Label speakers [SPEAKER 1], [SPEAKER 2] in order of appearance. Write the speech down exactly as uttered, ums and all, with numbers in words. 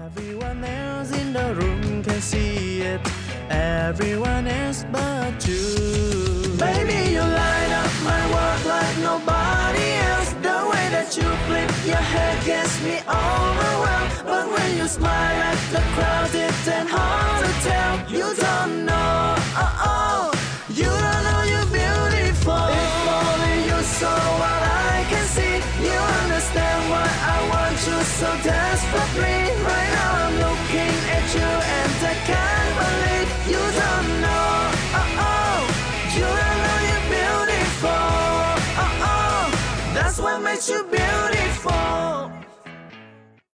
[SPEAKER 1] Everyone else in the room can see it. Everyone else but you. Baby, you light up my world like nobody else. The way that you flip your head gets me overwhelmed. But when you smile at the crowd, it's then hard to tell. You don't know, oh, oh. You don't know you're beautiful. If only you saw what I can see, you understand why I want you so desperately.